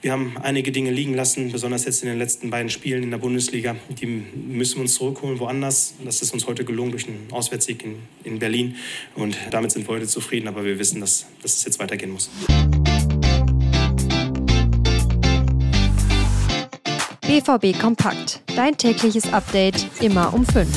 Wir haben einige Dinge liegen lassen, besonders jetzt in den letzten beiden Spielen in der Bundesliga. Die müssen wir uns zurückholen woanders. Das ist uns heute gelungen durch einen Auswärtssieg in Berlin. Und damit sind wir heute zufrieden, aber wir wissen, dass es jetzt weitergehen muss. BVB Kompakt. Dein tägliches Update immer um 5.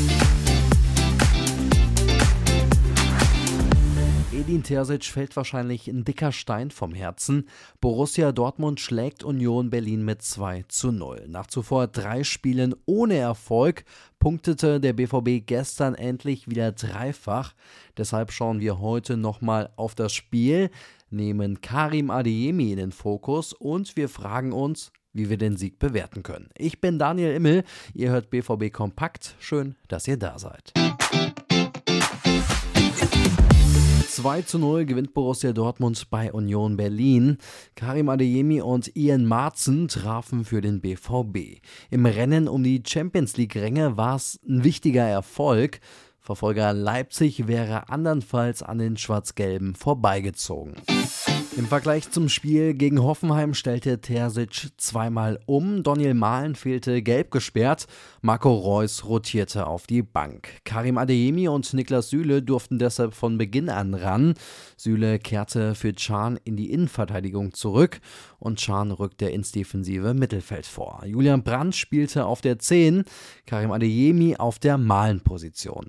Edin Terzic fällt wahrscheinlich ein dicker Stein vom Herzen. Borussia Dortmund schlägt Union Berlin mit 2:0. Nach zuvor 3 Spielen ohne Erfolg punktete der BVB gestern endlich wieder dreifach. Deshalb schauen wir heute nochmal auf das Spiel, nehmen Karim Adeyemi in den Fokus und wir fragen uns, wie wir den Sieg bewerten können. Ich bin Daniel Immel, ihr hört BVB Kompakt. Schön, dass ihr da seid. 2:0 gewinnt Borussia Dortmund bei Union Berlin. Karim Adeyemi und Ian Maatsen trafen für den BVB. Im Rennen um die Champions-League-Ränge war es ein wichtiger Erfolg. Verfolger Leipzig wäre andernfalls an den Schwarz-Gelben vorbeigezogen. Im Vergleich zum Spiel gegen Hoffenheim stellte Terzic zweimal um. Daniel Mahlen fehlte gelb gesperrt. Marco Reus rotierte auf die Bank. Karim Adeyemi und Niklas Süle durften deshalb von Beginn an ran. Süle kehrte für Can in die Innenverteidigung zurück und Can rückte ins defensive Mittelfeld vor. Julian Brandt spielte auf der 10, Karim Adeyemi auf der Mahlen-Position.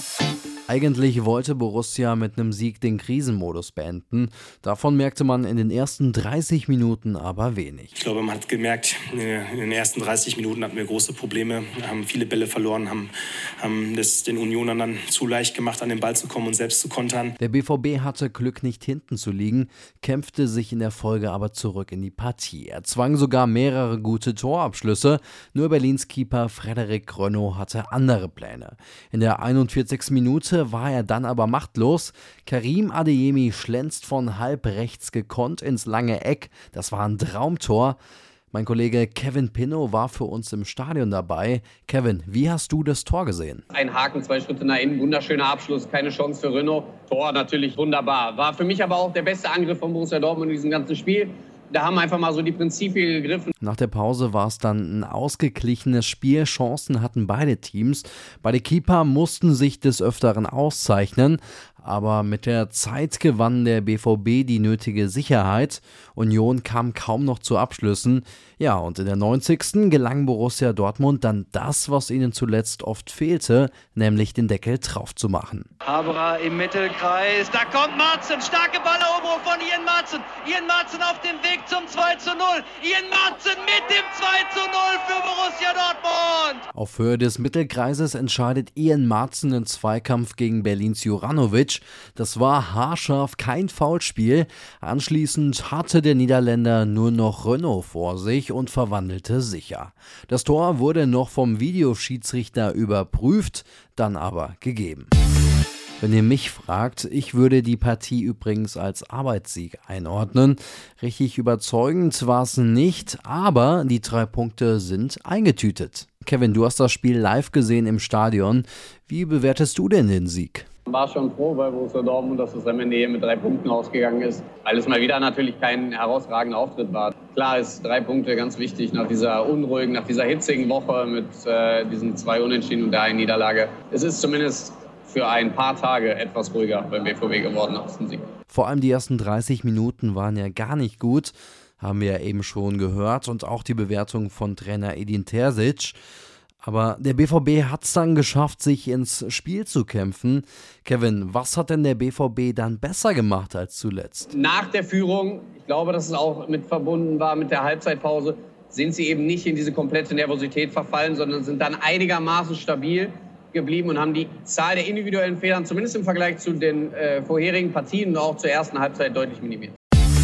Eigentlich wollte Borussia mit einem Sieg den Krisenmodus beenden. Davon merkte man in den ersten 30 Minuten aber wenig. Ich glaube, man hat gemerkt, in den ersten 30 Minuten hatten wir große Probleme, haben viele Bälle verloren, haben das den Unionern dann zu leicht gemacht, an den Ball zu kommen und selbst zu kontern. Der BVB hatte Glück, nicht hinten zu liegen, kämpfte sich in der Folge aber zurück in die Partie. Er zwang sogar mehrere gute Torabschlüsse, nur Berlins Keeper Frederik Rönno hatte andere Pläne. In der 41. Minute war er dann aber machtlos. Karim Adeyemi schlänzt von halb rechts gekonnt ins lange Eck. Das war ein Traumtor. Mein Kollege Kevin Pinnow war für uns im Stadion dabei. Kevin, wie hast du das Tor gesehen? Ein Haken, 2 Schritte nach innen, wunderschöner Abschluss, keine Chance für Rönno. Tor natürlich wunderbar. War für mich aber auch der beste Angriff von Borussia Dortmund in diesem ganzen Spiel. Da haben einfach mal so die Prinzipien gegriffen. Nach der Pause war es dann ein ausgeglichenes Spiel. Chancen hatten beide Teams. Beide Keeper mussten sich des Öfteren auszeichnen. Aber mit der Zeit gewann der BVB die nötige Sicherheit. Union kam kaum noch zu Abschlüssen. Ja, und in der 90. gelang Borussia Dortmund dann das, was ihnen zuletzt oft fehlte, nämlich den Deckel drauf zu machen. Haberer im Mittelkreis, da kommt Maatsen, starke Balleroberung von Ian Maatsen. Ian Maatsen auf dem Weg zum 2:0. Ian Maatsen mit dem 2:0 für Borussia Dortmund. Auf Höhe des Mittelkreises entscheidet Ian Maatsen den Zweikampf gegen Berlins Juranovic. Das war haarscharf, kein Foulspiel. Anschließend hatte der Niederländer nur noch Rönno vor sich und verwandelte sicher. Das Tor wurde noch vom Videoschiedsrichter überprüft, dann aber gegeben. Wenn ihr mich fragt, ich würde die Partie übrigens als Arbeitssieg einordnen. Richtig überzeugend war es nicht, aber die 3 Punkte sind eingetütet. Kevin, du hast das Spiel live gesehen im Stadion. Wie bewertest du denn den Sieg? War schon froh bei Borussia Dortmund, dass es am Ende hier mit 3 Punkten ausgegangen ist. Weil es mal wieder natürlich kein herausragender Auftritt war. Klar ist 3 Punkte ganz wichtig nach dieser unruhigen, nach dieser hitzigen Woche mit diesen 2 Unentschieden und der einen Niederlage. Es ist zumindest für ein paar Tage etwas ruhiger beim BVB geworden aus dem Sieg. Vor allem die ersten 30 Minuten waren ja gar nicht gut, haben wir ja eben schon gehört. Und auch die Bewertung von Trainer Edin Terzic. Aber der BVB hat es dann geschafft, sich ins Spiel zu kämpfen. Kevin, was hat denn der BVB dann besser gemacht als zuletzt? Nach der Führung, ich glaube, dass es auch mit verbunden war mit der Halbzeitpause, sind sie eben nicht in diese komplette Nervosität verfallen, sondern sind dann einigermaßen stabil geblieben und haben die Zahl der individuellen Fehlern, zumindest im Vergleich zu den vorherigen Partien und auch zur ersten Halbzeit, deutlich minimiert.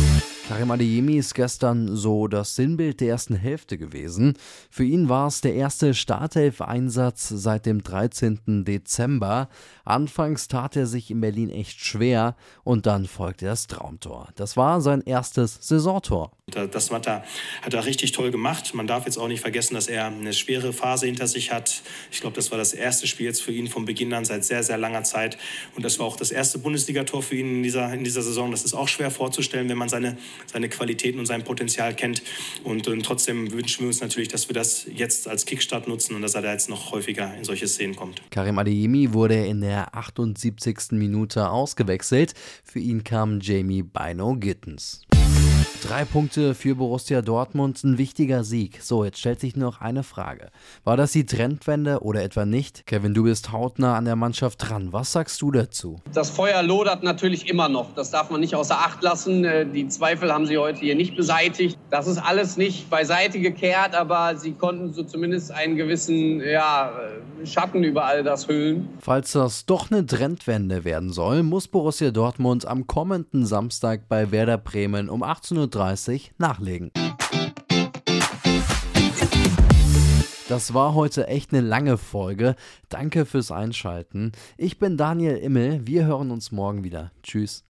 Karim Adeyemi ist gestern so das Sinnbild der ersten Hälfte gewesen. Für ihn war es der erste Startelf-Einsatz seit dem 13. Dezember. Anfangs tat er sich in Berlin echt schwer und dann folgte das Traumtor. Das war sein erstes Saisontor. Das hat er richtig toll gemacht. Man darf jetzt auch nicht vergessen, dass er eine schwere Phase hinter sich hat. Ich glaube, das war das erste Spiel jetzt für ihn vom Beginn an seit sehr, sehr langer Zeit. Und das war auch das erste Bundesligator für ihn in dieser Saison. Das ist auch schwer vorzustellen, wenn man seine Qualitäten und sein Potenzial kennt. Und trotzdem wünschen wir uns natürlich, dass wir das jetzt als Kickstart nutzen und dass er da jetzt noch häufiger in solche Szenen kommt. Karim Adeyemi wurde in der 78. Minute ausgewechselt. Für ihn kam Jamie Bynoe-Gittens. 3 Punkte für Borussia Dortmund, ein wichtiger Sieg. So, jetzt stellt sich nur noch eine Frage. War das die Trendwende oder etwa nicht? Kevin, du bist hautnah an der Mannschaft dran. Was sagst du dazu? Das Feuer lodert natürlich immer noch. Das darf man nicht außer Acht lassen. Die Zweifel haben sie heute hier nicht beseitigt. Das ist alles nicht beiseite gekehrt, aber sie konnten so zumindest einen gewissen Schatten über all das hüllen. Falls das doch eine Trendwende werden soll, muss Borussia Dortmund am kommenden Samstag bei Werder Bremen um 18:30 Uhr nachlegen. Das war heute echt eine lange Folge. Danke fürs Einschalten. Ich bin Daniel Immel. Wir hören uns morgen wieder. Tschüss.